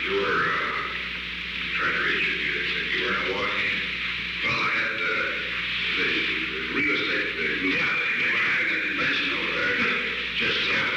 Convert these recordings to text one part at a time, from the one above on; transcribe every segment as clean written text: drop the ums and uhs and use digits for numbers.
You were trying to reach you. They said you were in Milwaukee. Well, I had the real estate group. Yeah, they were having a convention over there. Just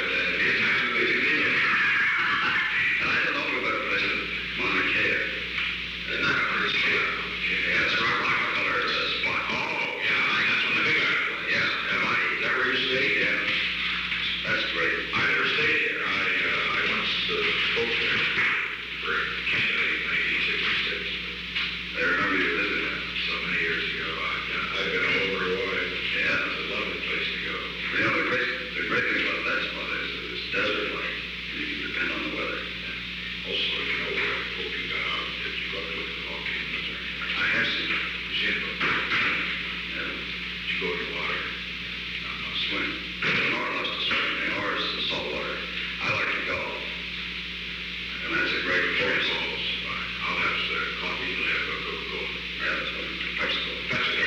and I had over about a place in Mauna Kea. Not a place. Yeah, that's a Rockefeller spot. Oh, yeah, that's one of the big islands. Yeah. Is that where you stayed? Yeah. That's great. I never stayed there. I once spoke there for a candidate in 1966. I remember you visiting that. So many years ago. I've been all over Hawaii. Yeah. It's a lovely place to go. You know, the great thing about that spot is that it's desert-like. You can depend on the weather. Also, I hope you got out. Did you go to the volcanoes? I have seen it. You seen it? Yeah. Did you go in the water? Not much. Swim. Nora loves to swim. Nora's the salt water. I like to golf. And that's a great Very place. close. I'll have coffee. You'll have a Coca-Cola. Yeah, that's what Pepsi. Pepsi.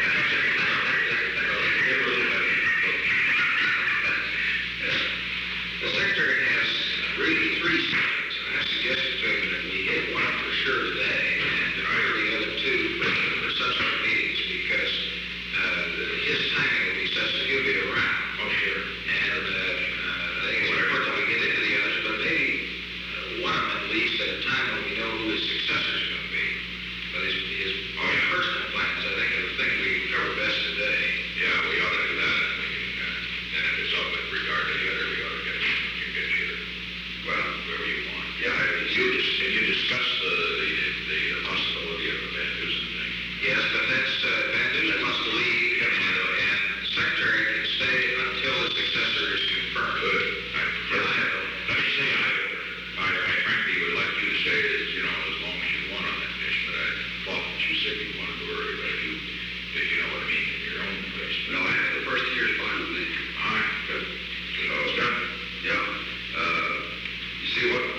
The secretary has really three sides. I suggested to him that we hit one for sure today, and defer the other two for subsequent meetings, because his timing will be such that he'll be around. Oh, sure. And I think it's important that we get into the others, but maybe one of them at least at a time when we know who his successor is going to be. But his personal plans, I think, are the thing we can cover best today. Yeah, we ought to do that. And if it's up with regard to the other, we ought to get you, well, wherever you want. Yeah, You discussed the possibility of the Van Dusen thing. Yes, but that's Van Dusen must leave, and the secretary can stay until the successor is confirmed. Good. Let me say, I frankly would like you to stay as long as you want on that mission, but I thought that you said you wanted to worry, but if you know what I mean, in your own place. No, I have the first year's fine with me. All right, good. So it's done. Yeah. You see what,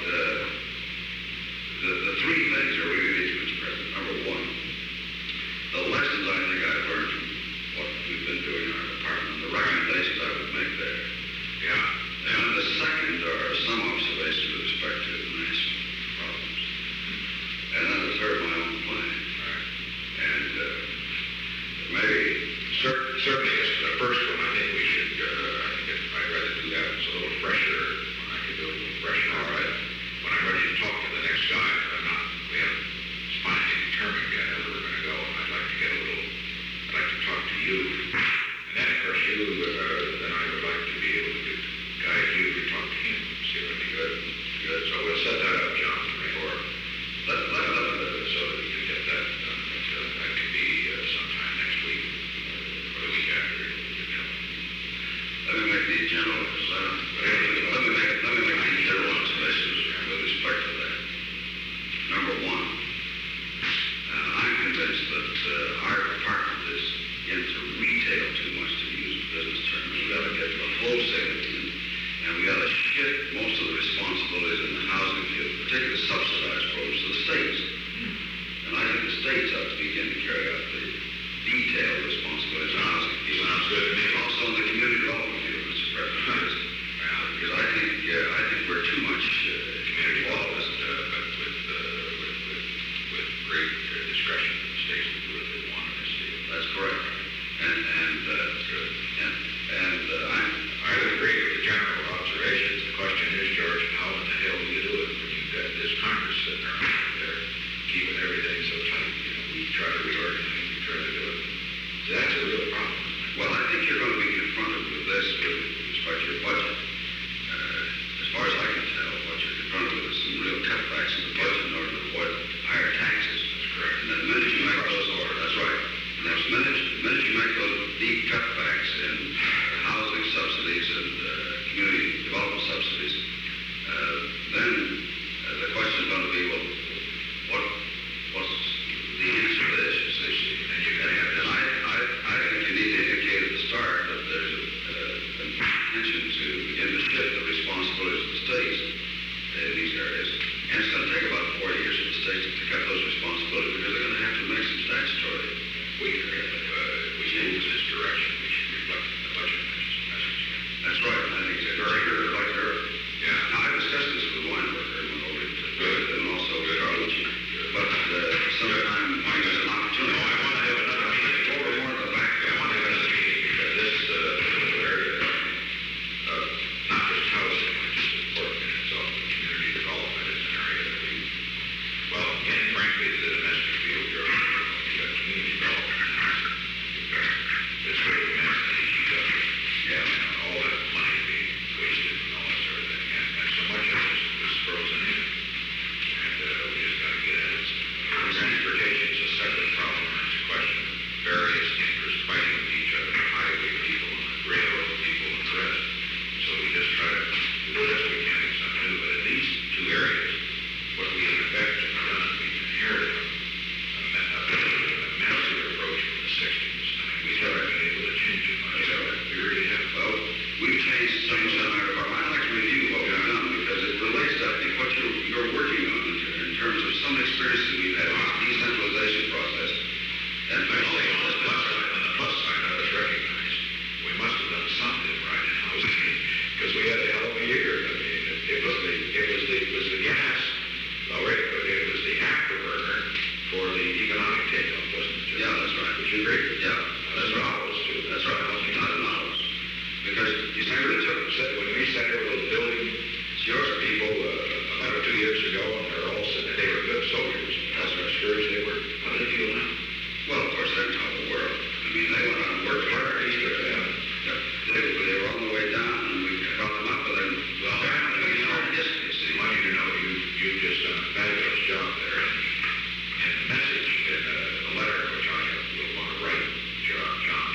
the three things are really these, Mr. President. Number one, the lessons I think I've learned from what we've been doing in our department, the recommendations I would make there. Yeah. And the second are some observations with respect to national problems. And then the third, my own plan. All right. And maybe, Certainly, the first one, I think we should, I'd rather do that. It's a little fresher, when I can do it a little fresher. All right. When I'm ready to talk to the next guy, we haven't finally determined yet how we're going to go, and I'd like to talk to you. And then, of course, then I would like to be able to guide you to talk to him, see what he good. Good. So we'll set that up, John, or so that we can get that done. That could be sometime next week. Or the week after, let me make the general observations with respect to that. Number one, I'm convinced that our department is into retail too much, to use business terms. We've got to get the wholesaling in, and we got to shift most of the responsibilities in the housing field, particularly subsidized programs, to the states. And I think the states ought to begin to carry out the detailed responsibilities of housing. Sounds good to me. Also in the community development field, Mr. President. Because I think we're too much Community development, but with great discretion, the states can do what they want in this field. That's correct. I would agree with the general observations. The question is, George, how in the hell do you do it when you've got this Congress sitting around there keeping everything so tight? We try to reorganize, we try to do it. So that's a real problem. Well, I think you're going to be confronted with this with respect to your budget. As far as I can tell, what you're confronted with is some real cutbacks in the budget in order to avoid higher taxes. That's correct. And the minute you make those, that's right. And the minute you make those deep cutbacks in housing subsidies and community development subsidies, then the question is going to be, well, what's the answer to this? And I think you need to indicate at the start that there's an intention to begin to shift the responsibilities of the states frankly, to the domestic field, you've got community development in Hartford. You've got this great immense DPW. Yeah. And all that money being wasted and all that sort of thing. And so much of it is frozen in. And we just got to get at it. Transportation is a separate problem. It's a question of various interests fighting with each other, the highway people and the railroad people and the rest. So we just try to do the best we can in some new. But in these two areas, what we in effect have done, we've inherited a massive approach from the 60s. And we haven't been able to change it much. We really have. Well, we've changed some in our department. I'd like to review what we've done because it relates to, I think, what you're working on in terms of some experiences we've had in the decentralization process. And I say on the plus side, I was recognized. We must have done something right in housing because we had a hell of a year. I mean, it was the gas, all right, but it was the afterburner for the economic takeoff, wasn't it? Yeah, that's right. Would you agree? Yeah, that's right. Novels too. That's right. Not in novels. Because you see, When we sat there with those building people about 2 years ago, and they were good soldiers. That's our scourge. They were. How do they feel now? well, of course, they're top of the world. I mean, they went on and worked hard. They were on the way down, and we brought them up, and then, well, it's hard to get, you see. I want you to know you've just done a fabulous job there, and the message in the letter which I will want to write, John,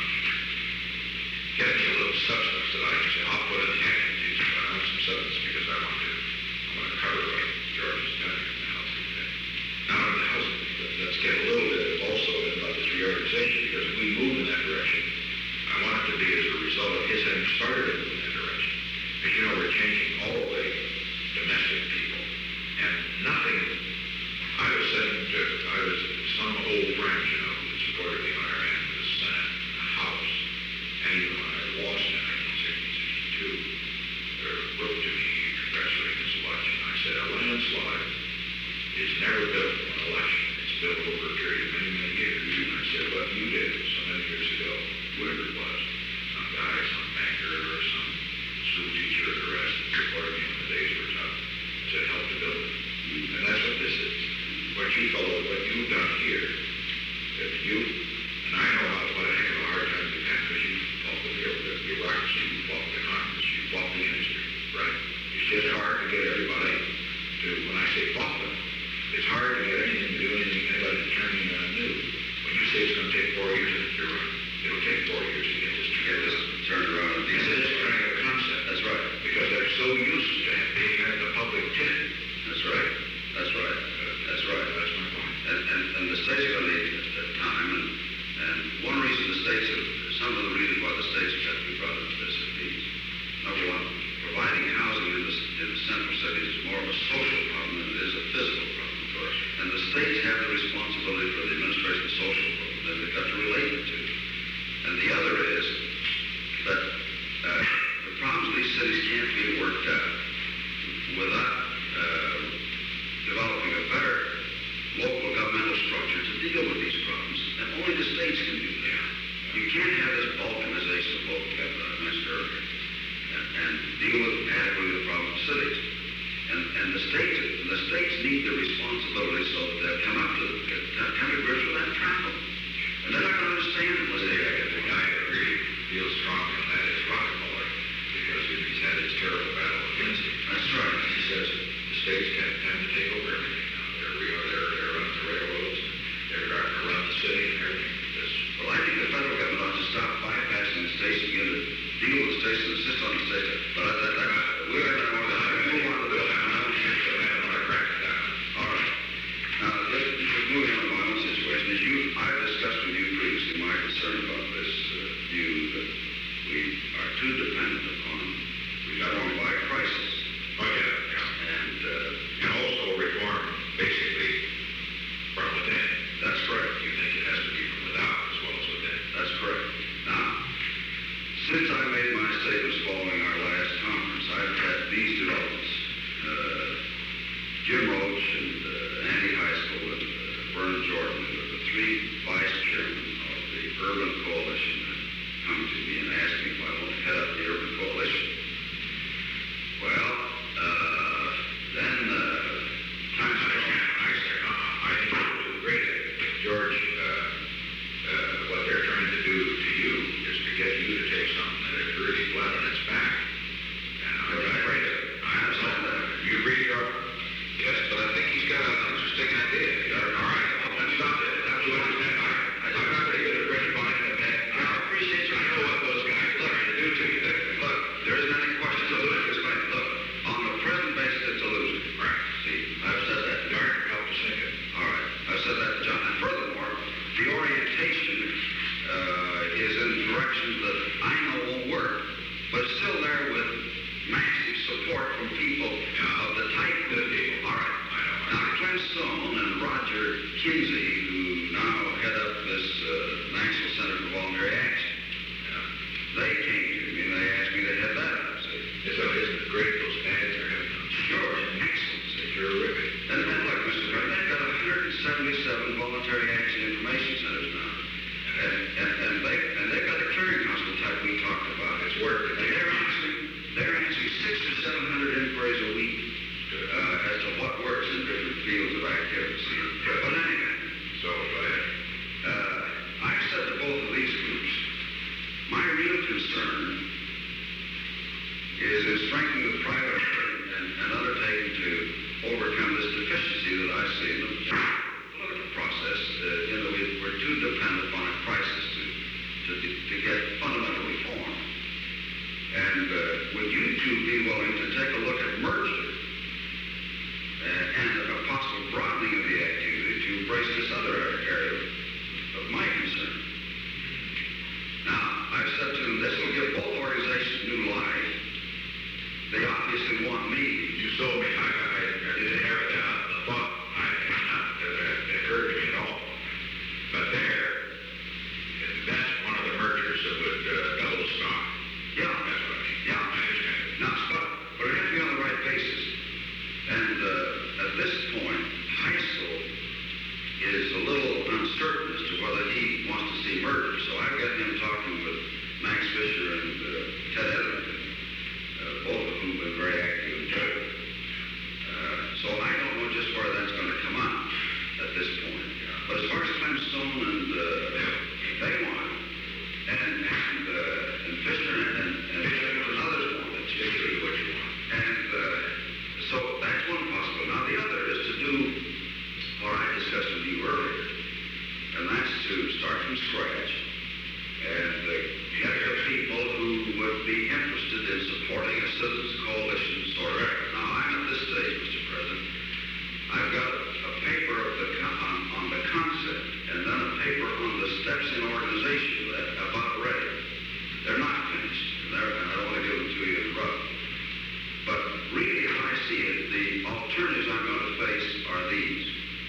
get me a little substance that I can say, I'll put in the activities, but I want some substance because I want to cover what George is telling you in the housing thing. Now in the housing thing, let's get a little bit also about this reorganization, because if we move in that direction, I want it to be as a result of his having started to move in that direction. As you know, we're changing all the domestic people, and nothing. I was some old friends, that supported the IRN, the Senate, the House, and even when I lost in 1962, wrote to me congratulating his election. I said, a landslide is never built on election. It's built over a period of many, many years. And I said, what you did so many years ago, whoever it was, some guy, some banker, or some school teacher, or the rest, that supported me when the days were tough, I said, help to build it. And that's what this is. What you've done here, if you, and I know what a heck of a hard time you've had, because you fought the bureaucracy, you fought the Congress, you fought the industry, right? It's just hard to get everybody to, when I say fought them, it's hard to get anybody to turn new. When you say it's going to take 4 years, I think you're right. It'll take 4 years to get this Turned around. Because they're just trying a concept. That's right. Because they're so used to being at the public tent. That's right. That's right. That's right. That's my point. And the states are going to need time, and one reason some of the reasons why the states have to be brought into this is, number one, providing housing in the central cities is more of a social problem than it is a physical problem, of course. And the states have the responsibility for the administration of social problems that they've got to relate it to. And the other is that the problems in these cities can't be worked out without developing a better local governmental structure to deal with these problems. And only the states can do that. You can't have this balkanization of local government I mentioned earlier and deal with adequately the problem of cities. And the states need the responsibility so that they'll come to grips with that problem. And they're not going to understand it unless they have The guy that really feels strongly on that is Rockefeller, because he's had his terrible battle against him. That's right. And he says the states tend to take over everything now. They're running the railroads, they're going to run the city and everything. Well, I think the federal government ought to stop bypassing the states and begin to deal with the states and insist on the states. But we're going to move on to this. All right. Now, moving on to my own situation, I've discussed with you previously my concern about this view that we are too dependent upon reform by crisis. Oh, yeah. And also reform, basically, from within. That's correct. You think it has to be from without as well as within. That's correct. Now, since I made my statements following our last conference, I've had these developments. Jim Roach and Andy Heiskell and Vern Jordan, who are the three vice chairmen of the Urban Coalition, come to me and asked me if I want to head up the Urban Coalition. Well, then, I think Yes, but I think he's got an interesting idea. All right, let's stop it. That's what I'm saying. I'm not very good at gratifying them, man. I appreciate you. I know what those guys are trying to do to you. Look, there isn't any question of losing. Look, on the present basis, it's a loser. Right. See, I've said that. Darn, help to sink it. All right, I've said that to John. And furthermore, the orientation is in directions that I know won't work, but it's still there with massive support from people of the type that people. All right. I know. Now, Clem Stone and Roger Kinsey, who now head up this National Center for Voluntary Action, they came to me and they asked me to head that up. See? Isn't it great those ads are having? Sure, excellent. See? Terrific. And look, Mr. President, they've got 177 voluntary action information centers now. And they've got the clearing council type we talked about. It's work. And they're answering 600 or 700 inquiries a week as to what works in different fields of activity. But anyway, So, go ahead. I've said to both of these groups, my real concern is in strengthening the private and undertaking to overcome this deficiency that I see in the political process. We're too dependent upon a crisis to get fundamental reform. And would you two be willing to take a look at merger and a possible broadening of the activity to embrace this other area of my concern? Now, I've said to them, this will give both organizations new life. They obviously want me. You sold me. I didn't have the thought. It occurred to me at all. But that's one of the mergers that would double the stock. Yeah. That's what I mean. Yeah. I understand. Now, but it has to be on the right basis. And at this point, Heisel is a little uncertain as to whether he wants to see merger. So I've got him talking with Max Fisher and Ted Etherington, both of whom have been very active in Georgia. So I don't know just where that's going to come out at this point. But as far as Clem Stone and they want it, and Fisher and others want it. It's usually what you want. And so that's one possibility. Now the other is to do what I discussed with you earlier, and that's to start from scratch and get the people who would be interested in supporting a citizens coalition sort of effort. Now I'm at this stage, Mr. President. I've got a paper on the concept, and then a paper on the steps in organization that about ready. They're not finished, and I don't want to give them to you in a rough. But really, as I see it, the alternatives I'm going to face are these.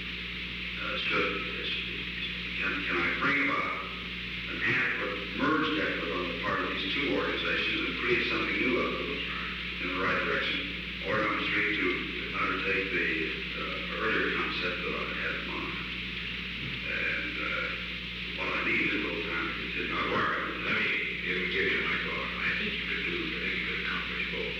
Can I bring about an adequate merged effort on the part of these two organizations and create something new of them in the right direction? Or number three, to undertake the earlier concept that I had in mind. And what I need is a little time to continue. Now, Warren, let me give you my thought. I think you could accomplish both.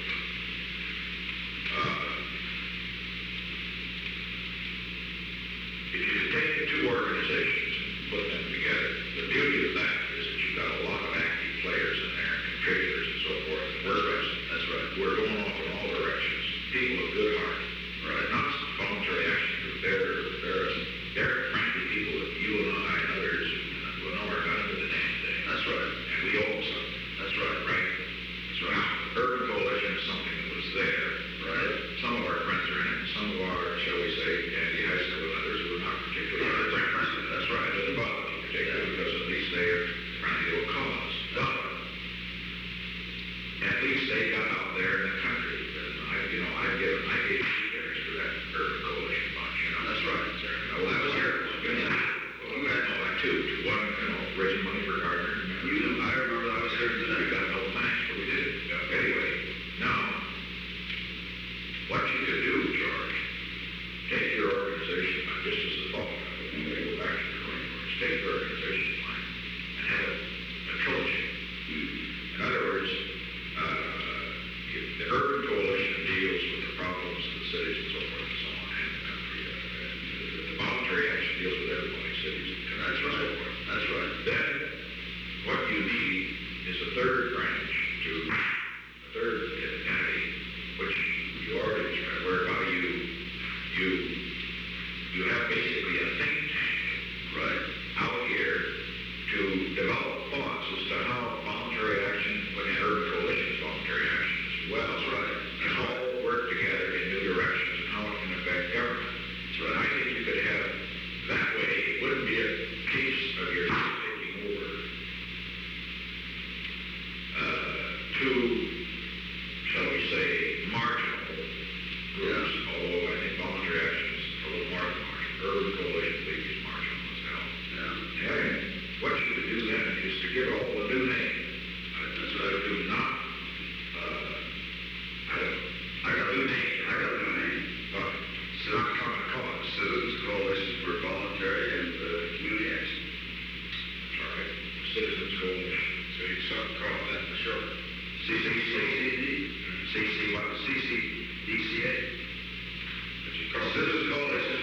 If you could take the two organizations and put them together, the beauty of that is that you've got a lot of active players in there, contributors and so forth, and we're present. That's right. We're going off in all directions. People of good heart. Right. Not voluntary action group. They're frankly people that you and I and others will know are done to the damn thing. That's right. And we owe them something. That's right. Right? That's right. Now, Urban Coalition is something that was there. Right. Some of our friends are in it. Some of our, shall we say, Andy Heisler and others who are not particularly Yeah, our friends. that's right. It doesn't bother me particularly because at least they are friendly to a cause. But at least they got out there in the country. And I gave shares to that Urban Coalition bunch. That's right. I was here. Well, I too. One, raising money for Gardner. I remember I was here We today. got no thanks, but we did it. Anyway, now, what you could do, George, take your organization, just as a thought, when we go back to the Marine Corps, take your organization line and have a trilogy. In other words, the Urban Coalition deals with the problems of the cities and so forth and so on, and the country. The voluntary action deals with everybody, cities and country. That's right. And so forth. That's right. Then, what you need is a third branch a third entity, which you already described, whereby you not common cause. Citizens Coalition for Voluntary and Community Action. All right, Citizens Coalition. So you call that for short. CCDCA. But you call Citizens Coalition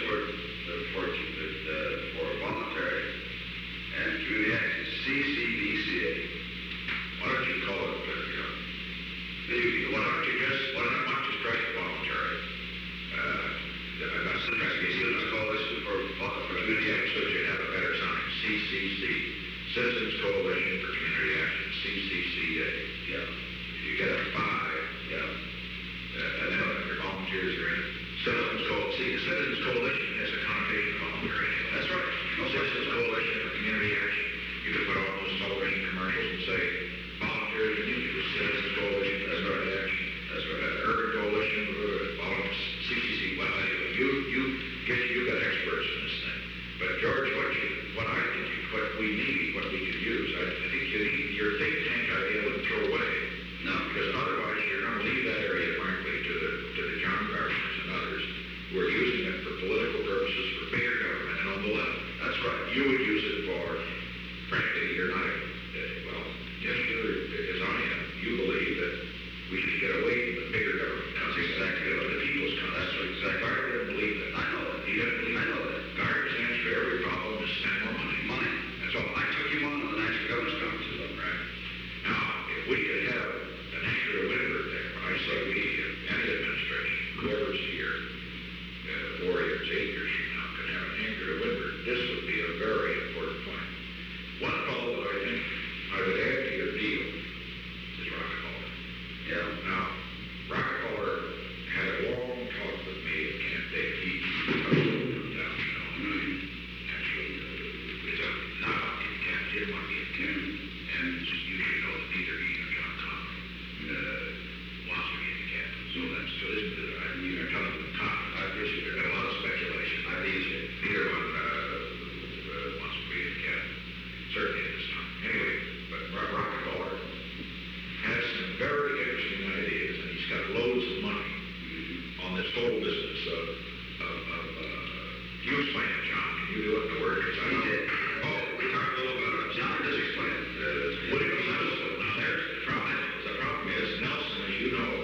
for Voluntary and Community Action. CCDCA. Why don't you call it, why don't you strike voluntary? That's the Citizens Coalition for Community Action, so you have a better sign. CCC. Citizens Coalition for Community Action. CCCA. Yeah. You get a 5. Yeah. And then your volunteers are in it. Citizens Coalition has a connotation of voluntary. That's right. Citizens Coalition for Community Action. You could put all those television commercials and say, volunteers and youth, Citizens Coalition for Community Action. That's right. Urban Coalition, CCC. Well, anyway, you got experts in this thing. But George, what we need, what we could use, I think your think tank idea wouldn't throw away. No. Because otherwise you're going to leave that area, frankly, to the John Garfiners and others who are using it for political purposes, for bigger government, and on the left. That's right. You would use it for, frankly, you're not, yes, as I am, you believe that we should get away from the bigger government. That's exactly what the people's concept. That's exactly. Gard didn't believe that. I know that. He didn't believe I know that. Gard's answer to every problem is spend more money. Money. That's all. I took him on the National Governors Conference. Right. Now, if we could have an anchor to Whitburn there, when I say we, any administration, whoever's here, 4 years, 8 years from now, could have an anchor to Whitburn, this would be a very important point. One fellow that I think I would add to your deal is Rockefeller. Yeah. Now, Rockefeller had a long talk with me at Camp David. Actually, not in Camp, he didn't want to be in Camp. And you should know that neither he nor John Connolly wants to be in the Camp. So that's so this is, you're telling them Connolly. I appreciate it. There's a lot of speculation. I appreciate it. Neither one wants to be in the Camp. Certainly at this time. Anyway, but Rockefeller has some very interesting ideas, and he's got loads of money on this whole business of you explain it, John. Can you do it in a word? Because I He don't. did. Oh, we talked a little about it. John does explain it. What do you know? Now, there's the problem is Nelson, as you know,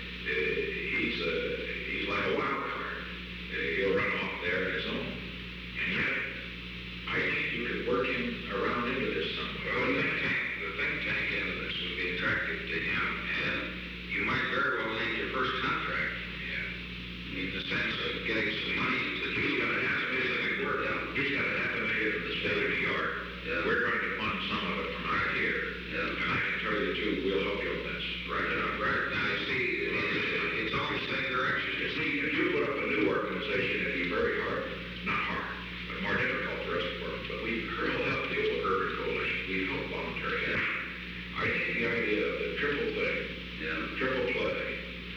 he's like a wild card. He'll run off there on his own. And yet, I think you could work him around into this somewhere. Well, the think tank end of this would be attractive to him, and you might very well land your first contract. Yeah. I mean, the sense of getting some money into the He's got a half specific work out. He's got a $500,000 from the state of New York. Yeah. We're going to fund some of it from out here. Yeah. And I can tell you too, we'll help you with this. Right now, right now, you see, it's all the same direction. You see, if you put up a new organization, it'd be very hard, not hard, but more difficult for us to work. But we'll help deal with Urban Coalition. We help voluntary action. I think the idea of the triple thing, triple play,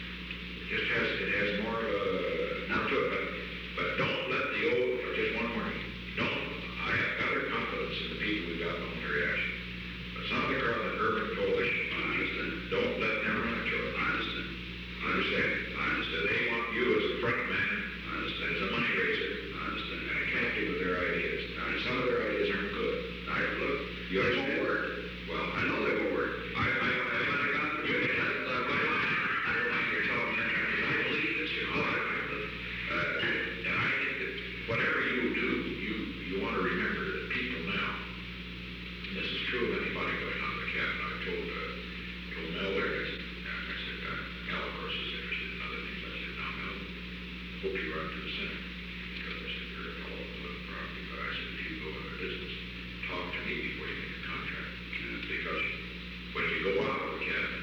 it has more to it. But don't let the old, just one more thing, I have utter confidence in the people we've got voluntary action. But some of the crowd at Urban Coalition, don't let them run a show. I understand. They want you as a front man, as a money raiser. And I can't do with their ideas. Some of their ideas aren't good. Look, You they understand? won't work. Well, I know they won't work. I got you. I don't like your telling me that, because I believe this, you know. And I think that whatever you do, you want to remember that people now, and this is true of anybody going on the cabin. I told Mel there, I said, Mel, of course, is interested in other things. I said, now, Mel, hope you run to the Senate. Because I said, you're all over the property. But I said, if you go into business, talk to me before you make a contract. Because when you go out of the cabin,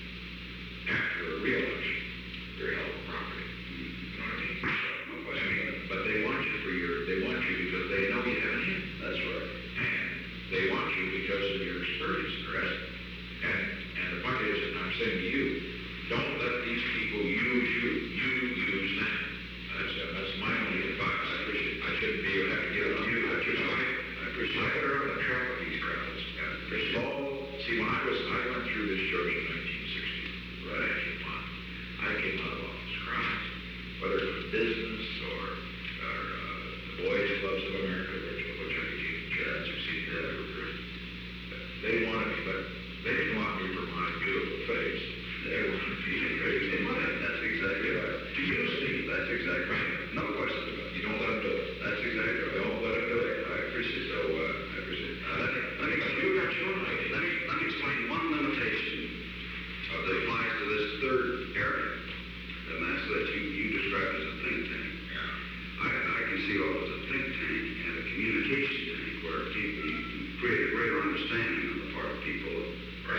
after a re-election, you're held property. You know what I mean? But they want you because they know you have an in. That's right. And they want you because of your experience and the rest. And the point is, and I'm saying to you, don't let these people use you. You use them. That's my business or the Boys Clubs of America, which I became chair, succeeded that group. They wanted me, but they didn't want me for my beautiful face. They wanted me to raise the money. That's exactly right. To use me. That's exactly right. No question about it. You don't let them do it. That's exactly right. Don't let them do it. I appreciate it. I appreciate it. You got your own idea. Let me explain one limitation that applies to this third area, and that's that you described as a think tank. Yeah. I can see all as a think tank and a communication tank where people create a greater understanding on the part of people of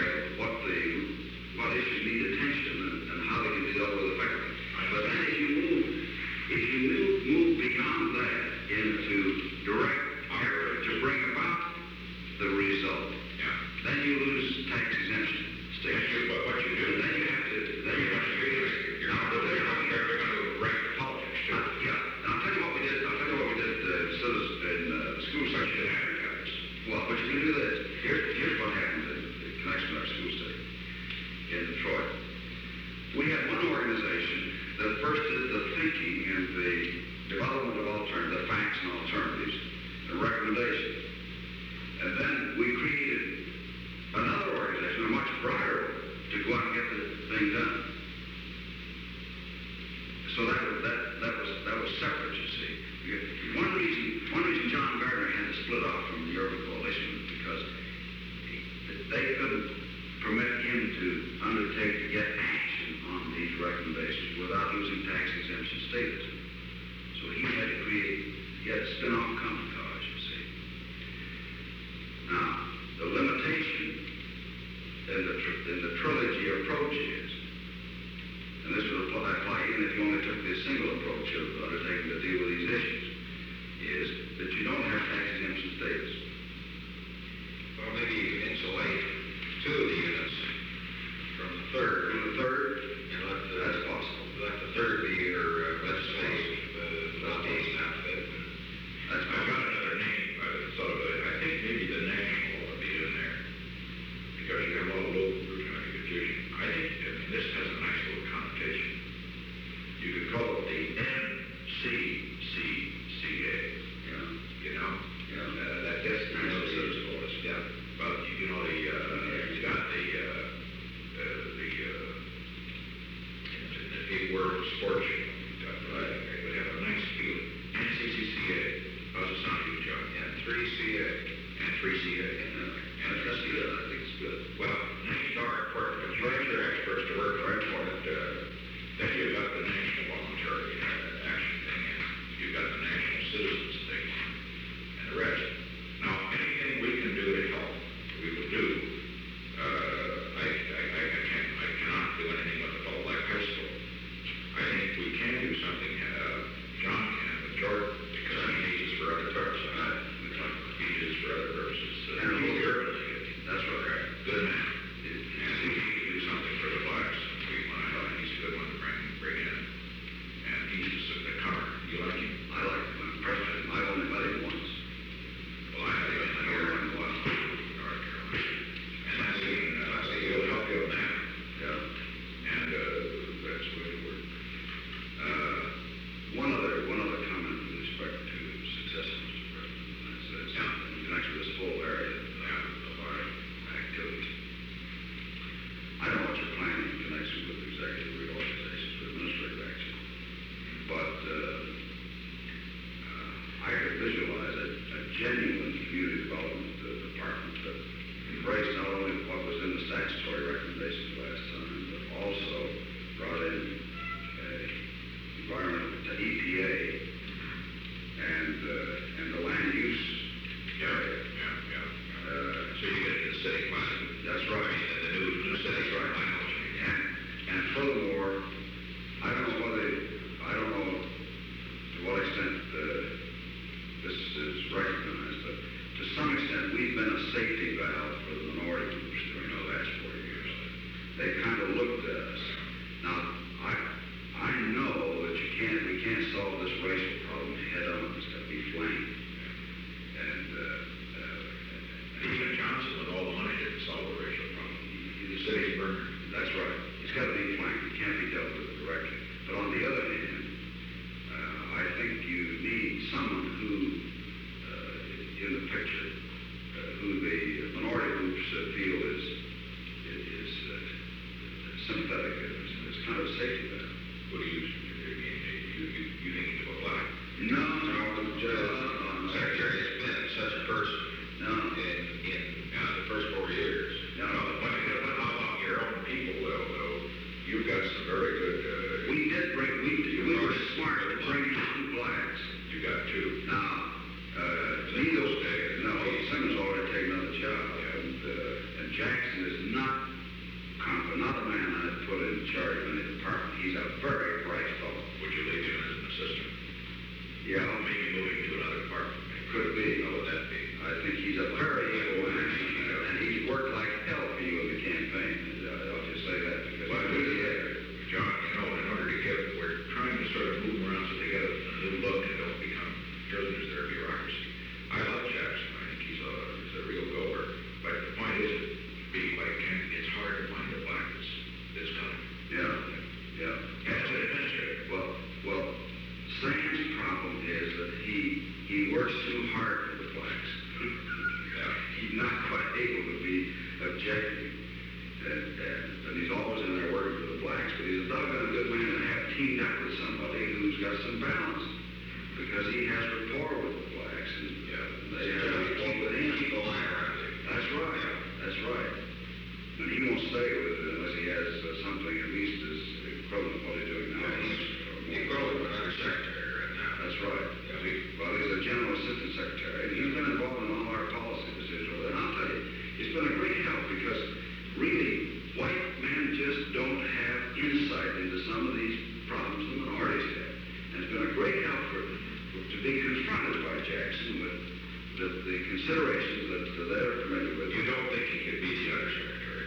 what issues need attention and how they can be dealt with effectively. But then if you move beyond that into direct effort to bring about the result, then you lose tax exemption status. But what you do, Then you have to you're going to wreck the politics too. And I'll tell you what we did. In the school section advertise. Well, but you can do this. Here's what happened in connection with our school study in Detroit. We had one organization that first did the thinking and the development of the facts and alternatives, and recommendations. And then we created another organization, a much broader, to go out and get the thing done. So that was separate, you see. One reason John Gardner had to split off from the Urban Coalition was because they couldn't permit him to undertake to get action on these recommendations without losing tax exemption status. So he had to spin off common cause, you see. Now, the limitation in the trilogy approach is, and this would apply even if you only took the single approach of undertaking to deal with these issues, is that you don't have tax exemption status. Well, maybe you can insulate two of the units from the third. And that's possible. Let the third be your legislative lobbying outfit. I've got another name. I thought of it. I think maybe the national will be in there because you have a lot of local groups and confusion. I think this has a nice little connotation. You could call it the NCCCA. You know? That gets the citizens voice. Yeah. But you know you got the big word of sports. Right. It would have a nice feeling. NCCCA. How's it sound to you, John? And 3CA. And 3CA. That's good. I think it's good. Well, names are important, but you have your experts to work hard for it. Then you've got the National Voluntary Action thing, and you've got the National Citizens thing, and the rest. Now, anything we can do to help, we will do. I cannot do anything with the Ball Lake High School. I think we can do something, John can, with Jordan, because he needs us for other purposes. He needs us for other purposes. And He's the urban league. That's right. Good man. And we need to do something for the blacks. He's a good one to bring in. And he's just a comer. You like him? I like him. I'm impressed with him. I've only met him once. Well, I haven't been here in a while. North Carolina. And he'll help you on that. Yeah. And that's the way it works. One other comment with respect to success, Mr. President, and that's in connection with this whole area of our activities. I don't know what you're planning in connection with executive reorganizations or administrative action, but I could visualize a genuine community development department that embraced not only what was in the statutory recommendations last time, but also brought in environmental EPA and the land use area. So you get the city plan. That's right. The new city. That's right. I know what you mean. And furthermore, I don't know to what extent this is recognized, but to some extent we've been a safety valve for the minority groups during the last 4 years. They've kind of looked at us. Now, I know that we can't solve this racial problem head on. It's got to be flanked. And even Johnson, with all the money, didn't solve the racial problem. The city's burned. That's right. It's got to be flanked. It can't be dealt with directly. But on the other hand, in the picture, who the minority groups feel is sympathetic, it's kind of a safety valve. What do you think he's a black? No, Secretary has been such a person no. in the first 4 years. No, when among your own people, though, you've got some very good. We were smart to bring 2 blacks. You got 2. Now, Those days. no, Simmons already taken another job, and Jackson is not a man I'd put in charge of any department. He's a very bright fellow. Would you leave him as an assistant? Yeah, Maybe moving to another department. could be. How would that be? I think he's a very able man, and he's worked like hell for you in the campaign. I'll just say that because But, he's really there. John, in order to get, we're trying to sort of move around so they get a new look and don't become prisoners of their bureaucracy. I love Jackson. I think he's a real goer. But the point is, being like Kent, it's hard to find a black that's coming. Yeah. As an administrator. Well, Sam's problem is that he works too hard for the blacks. He's not quite able to be objective. And he's always in there working for the blacks, but he's a doggone good man to have teamed up with somebody who's got some balance. Because he has rapport with the blacks, and they have rapport with him. Keep a line around him. That's right. And he won't stay with it unless he has something at least as equivalent to what he's doing now. He's equivalent to an undersecretary right now. That's right. He's a general assistant secretary, and he's been involved in all our policy decisions. And I'll tell you, it's been a great help because really, white men just don't have insight into some of these problems the minorities have. And it's been a great help to be confronted by Jackson with the considerations that they're familiar with. You don't think he could be the undersecretary?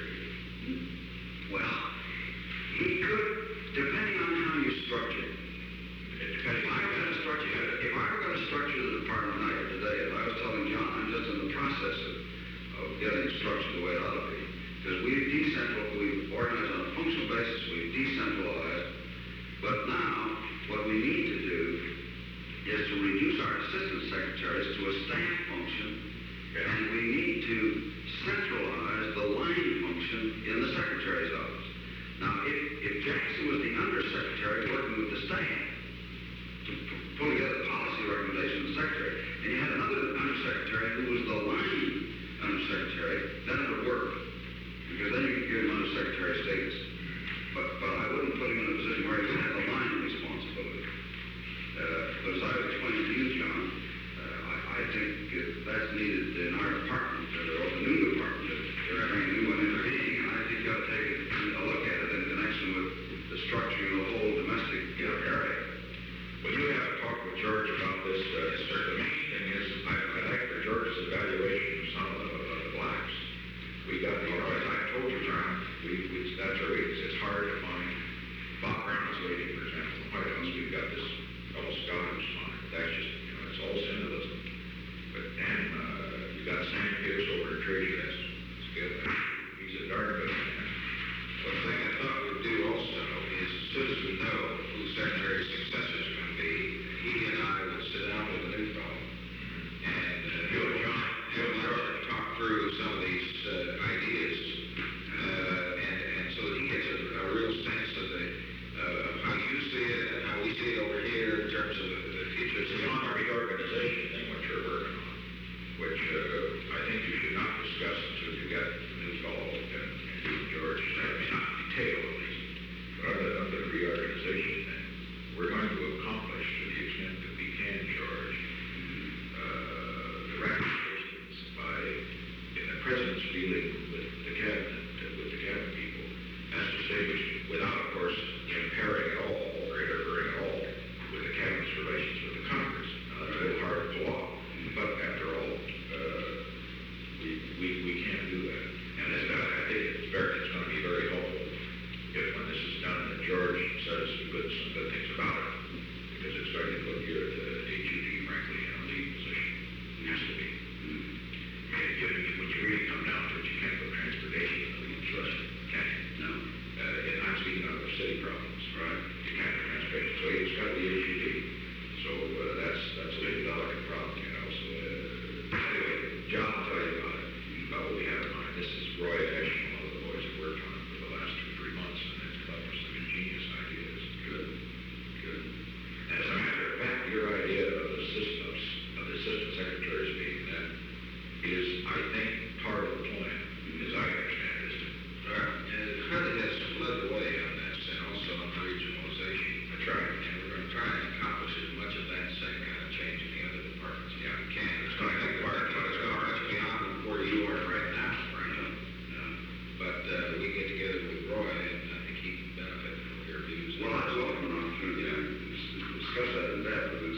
Well, he could, depending on how you structure it. If I were going to structure the department I have today, as I was telling John, I'm just in the process of getting it structured the way it ought to be. Because we've organized on a functional basis, we've decentralized. But now, what we need to do is to reduce our assistant secretaries to a staff function, and we need to centralize the line function in the secretary's office. Now, if Jackson was the undersecretary working with the staff to pull together policy recommendations of the secretary, and you had another undersecretary who was the line undersecretary, then it would work. Because then you could give him undersecretary status. But I wouldn't put him in a position where he had the line responsibility. But as I've explained to you, John, I think that's needed in our department, or the new department, they're having a new one intervening, and I think you ought to take a look at it in connection with the structure of the whole domestic area. Well, you have to talk with George about this. The main thing is, I like for George's evaluation of some of the blacks. We got, as I told you, John, that's our weakness. It's hard to find. Bob Brown is waiting, for example, in the White House. We've got this fellow Scott who's fine. That's just, it's all symbolism. But Dan, you got Sam Pierce over at Trading Desk. He's a darn good man. One thing I thought we'd do also is, as soon as we know who Secretary's successor is going to be, he and I would sit down with the new fellow. And John talk through some of these ideas, and so that he gets a real sense of how you see it and how we see it over here in terms of the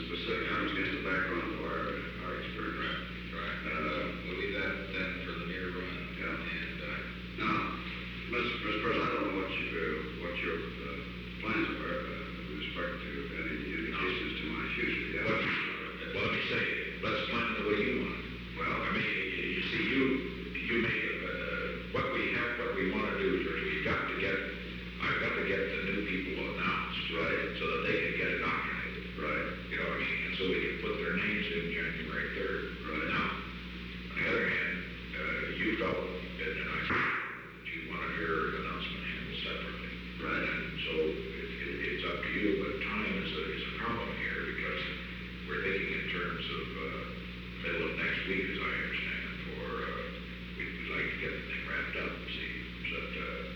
specific terms against the background of our experience. Right. We'll leave that then for the near run. Yeah. And, Now, Mr. President, I don't know what your plans are with respect to any indications to my future. Yeah. Well, let me say, let's plan the way you want. Well, I mean, you see, you make what we want to do is I've got to get the new people announced, right, so that they can get indoctrinated. right. You know what I mean? And so we can put their names in January 3rd. Right. Now, on the other hand, you felt, and I think that you wanted your announcement handled separately. Right. And so it's up to you, but time is a problem here because we're thinking in terms of middle of next week, as I understand, or we'd like to get the thing wrapped up, see, but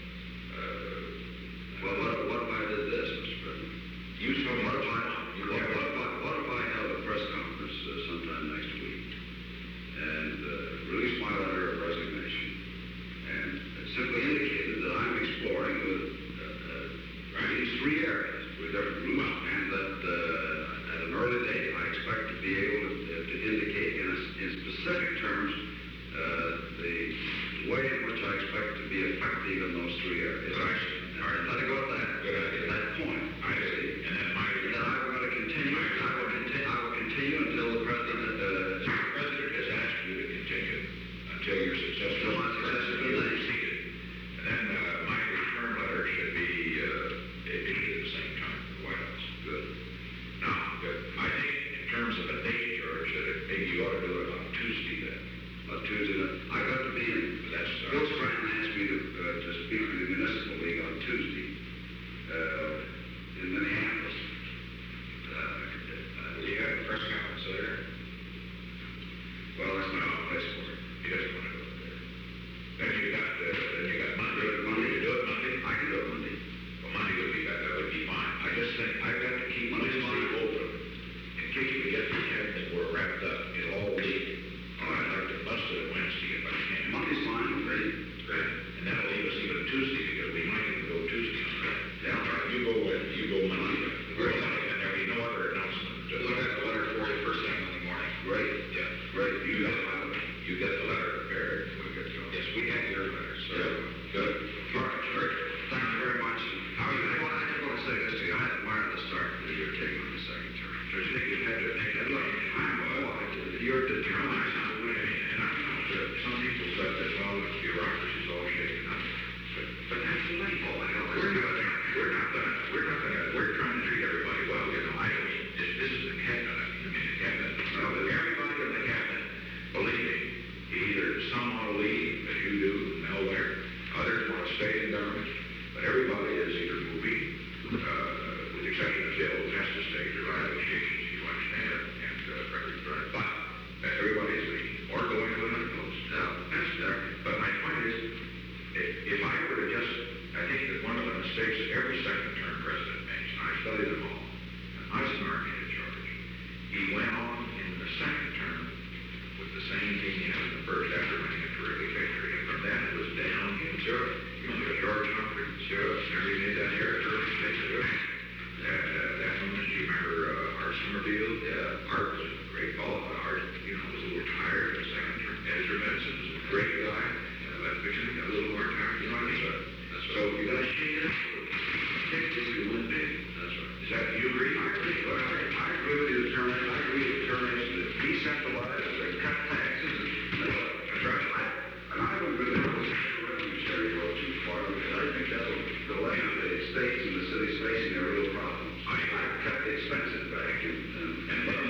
Well, what if I did this, Mr. President? you tell me What what if you want. You want what if I held a press conference sometime next week and released my letter of resignation and simply indicated that I'm exploring these three areas with different groups and that at an early date I expect to be able to indicate in specific terms the way in which I expect to be effective in those three areas. Right. All right, let it go at that. Good idea. At that point. I see. And then And then I'm going to continue. I will continue until the president. The president has asked you to continue until your successor. Until my successor is named. seated. And then my return letter should be issued at the same time for the White House. Good. Now, I think in terms of a date, George, that maybe you ought to do it on Tuesday then. Tuesday. I got to be in. That's Bill Stratton asked me to speak to the municipal league on Tuesday in Minneapolis. do you have a press conference there? Well, that's not the place for it. He doesn't want to go there. Then you got Monday. Do it Monday. You do it Monday? I can do it Monday. Well, Monday would be better. That would be fine. I just think I've got to keep Monday's open in case we get the cabinet we're wrapped up in all week. I'd like to bust it Wednesday if I can. Monday's fine with me. Great. And that'll leave us even Tuesday because we might even go Tuesday on that. Yeah. All right, you go Monday. Great. And there'll be no other announcement. We'll have the letter for you first thing in the morning. Great. Yeah. Great. You get the letter prepared. We'll get going. Yes, we have your letter, so. Yeah. Good. All right, George. Thank you very much. I just want to say this to you. I admire the start that you're taking on the second term. Don't you think you had to make that look? You're determined. And I know that some people said that, well, the bureaucracy's all shaken up. But that's life. We're trying to treat everybody well, you know. I mean, this is the cabinet. I mean, the cabinet. You know, everybody in the cabinet, believe me, either some want to leave, as you do, nowhere. Others want to stay in government. But everybody is either moving, with the exception of Bill, who has to stay to run negotiations, you understand, and but everybody is leaving or going to another post. Now, that's there. But my point is, if I were to just, I think that one of the mistakes that every second term president makes, and I studied them all, and Eisenhower in charge, he went on in the second term with the same team he had in the first after winning a terrific victory. And from that it was down in Zurich. You know, George Humphrey, Zurich, everything down here, terrific victory. That moment, you remember Art Summerfield? Yeah, Art was a great ball, but Art, you know, was a little tired in the second term. Ezra Benson was a great guy. But Vision got a little more tired, you know what I mean? So you got to shake it up. If you win big. That's right. Is that, you agree? I agree. I agree with you. I agree with the determination to decentralize and cut taxes. That's right. And I would agree with the revenue sharing goes too far because I think that'll delay the states and the cities facing their real problems. I cut the expenses back and